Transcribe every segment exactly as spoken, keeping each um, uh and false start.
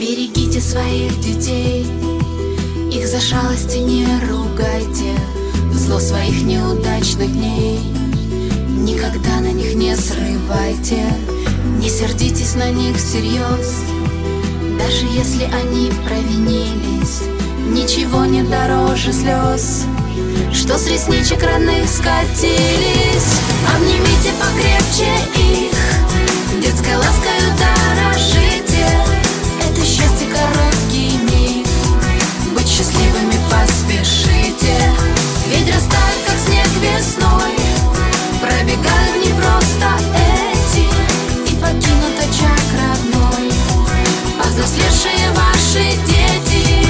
Берегите своих детей, их за шалости не ругайте. Зло своих неудачных дней никогда на них не срывайте. Не сердитесь на них всерьез, даже если они провинились. Ничего не дороже слез, что с ресничек родных скатились. Обнимите покрепче их, детской ласкою дорожите. Это счастье короткий миг, быть счастливыми поспешите. Ведь растают, как снег весной, пробегают не просто эти и покинут очаг родной повзрослевшие ваши дети.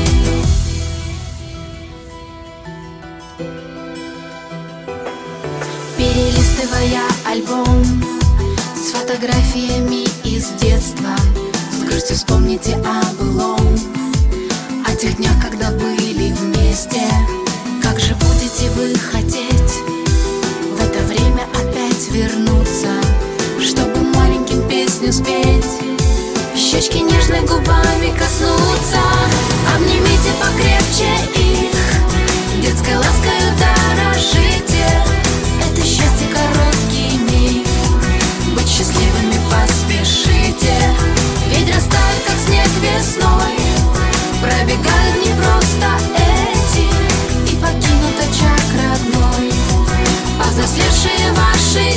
Перелистывая альбом с фотографиями из детства, с грустью вспомните о былом, о тех днях, когда были вместе. Как же будете вы хотеть в это время опять вернуться, чтобы маленьким песню спеть, щечки нежной губами коснуться. Обнимите покрепче их, детской ласкою дорожите. Это счастье короткий миг, быть счастливыми поспешите. Ведь растают, как снег весной, пробегают не просто эти и покинут очаг родной повзрослевшие ваши